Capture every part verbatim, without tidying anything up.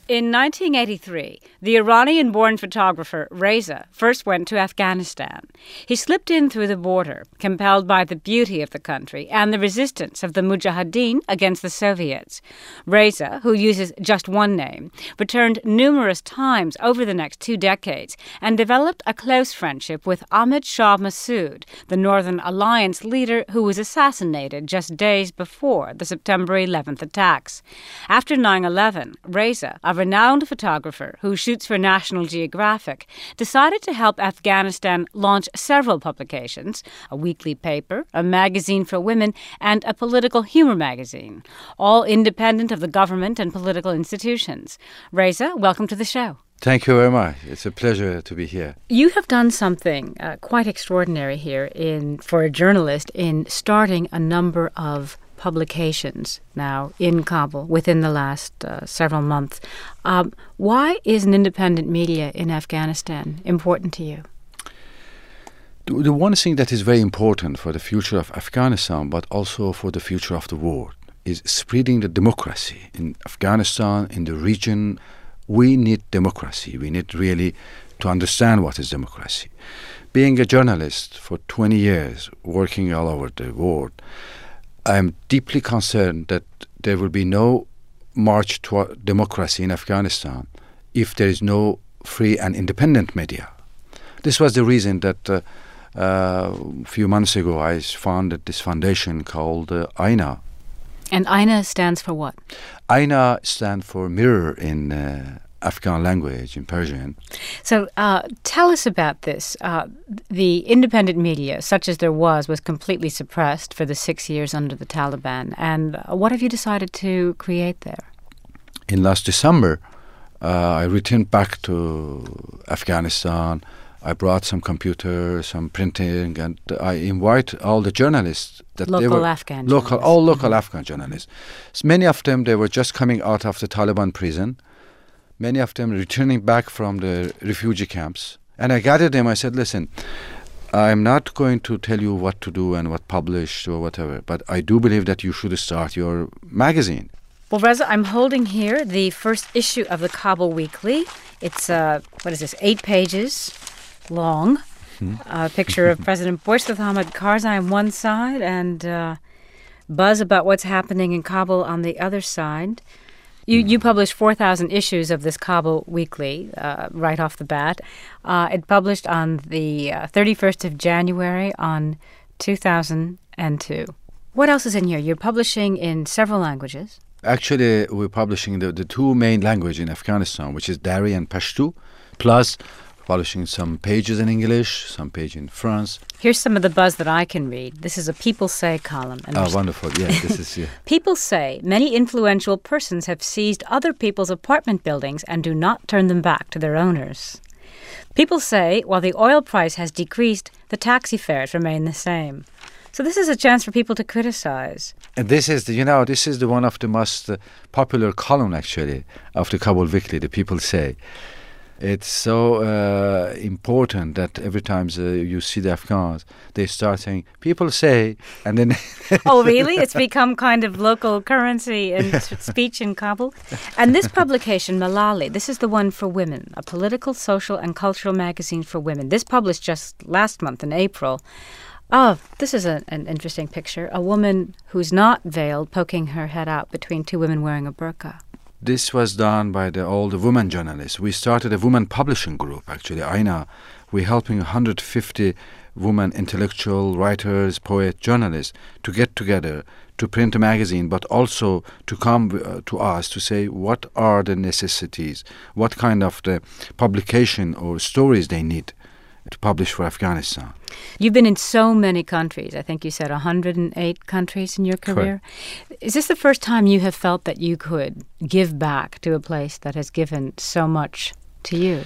In nineteen eighty-three, the Iranian-born photographer Reza first went to Afghanistan. He slipped in through the border, compelled by the beauty of the country and the resistance of the Mujahideen against the Soviets. Reza, who uses just one name, returned numerous times over the next two decades and developed a close friendship with Ahmed Shah Massoud, the Northern Alliance leader who was assassinated just days before the September eleventh attacks. After nine eleven, Reza, a renowned photographer who shoots for National Geographic, decided to help Afghanistan launch several publications, a weekly paper, a magazine for women, and a political humor magazine, all independent of the government and political institutions. Reza, welcome to the show. Thank you very much. It's a pleasure to be here. You have done something uh, quite extraordinary here in for a journalist in starting a number of publications now in Kabul within the last uh, several months. Um, why is an independent media in Afghanistan important to you? The, the one thing that is very important for the future of Afghanistan, but also for the future of the world, is spreading the democracy in Afghanistan, in the region. We need democracy. We need really to understand what is democracy. Being a journalist for twenty years, working all over the world, I'm deeply concerned that there will be no march toward democracy in Afghanistan if there is no free and independent media. This was the reason that uh, uh, a few months ago I founded this foundation called uh, AINA. And AINA stands for what? AINA stands for mirror in uh, Afghan language, in Persian. So uh, tell us about this. Uh, the independent media, such as there was, was completely suppressed for the six years under the Taliban. And what have you decided to create there? In last December, uh, I returned back to Afghanistan. I brought some computers, some printing, and I invite all the journalists that local they were Afghan local, journalists. all local mm-hmm. Afghan journalists. So many of them, they were just coming out of the Taliban prison. Many of them returning back from the refugee camps. And I gathered them. I said, listen, I'm not going to tell you what to do and what publish or whatever, but I do believe that you should start your magazine. Well, Reza, I'm holding here the first issue of the Kabul Weekly. It's, uh, what is this, eight pages long. Hmm. A picture of President Bush with Hamid Karzai on one side and uh, buzz about what's happening in Kabul on the other side. You you published four thousand issues of this Kabul Weekly uh, right off the bat. Uh, it published on the uh, thirty-first of January on two thousand two. What else is in here? You're publishing in several languages. Actually, we're publishing the, the two main languages in Afghanistan, which is Dari and Pashto, plus publishing some pages in English, some page in France. Here's some of the buzz that I can read. This is a People Say column. And oh, wonderful. Yeah, this is, yeah. People say many influential persons have seized other people's apartment buildings and do not turn them back to their owners. People say while the oil price has decreased, the taxi fares remain the same. So this is a chance for people to criticize. And this is, the, you know, this is the one of the most uh, popular column, actually, of the Kabul Weekly, the People Say. It's so uh, important that every time uh, you see the Afghans, they start saying, people say, and then... Oh, really? It's become kind of local currency and yeah. speech in Kabul? And this publication, Malali, this is the one for women, a political, social, and cultural magazine for women. This published just last month in April. Oh, this is a, an interesting picture. A woman who's not veiled poking her head out between two women wearing a burqa. This was done by the, all the women journalists. We started a women publishing group, actually, AINA. We're helping one hundred fifty women intellectual writers, poets, journalists to get together to print a magazine, but also to come uh, to us to say what are the necessities, what kind of the publication or stories they need to publish for Afghanistan. You've been in so many countries. I think you said one hundred eight countries in your career. Correct. Is this the first time you have felt that you could give back to a place that has given so much to you?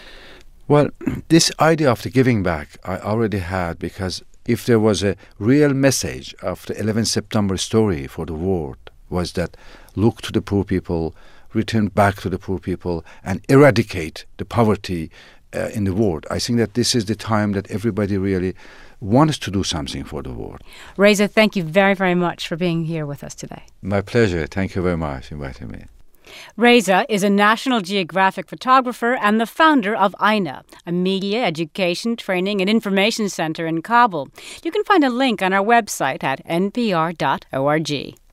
Well, this idea of the giving back I already had, because if there was a real message of the eleventh September story for the world, was that look to the poor people, return back to the poor people, and eradicate the poverty Uh, in the world. I think that this is the time that everybody really wants to do something for the world. Reza, thank you very, very much for being here with us today. My pleasure. Thank you very much for inviting me. Reza is a National Geographic photographer and the founder of I N A, a media, education, training, and information center in Kabul. You can find a link on our website at n p r dot org.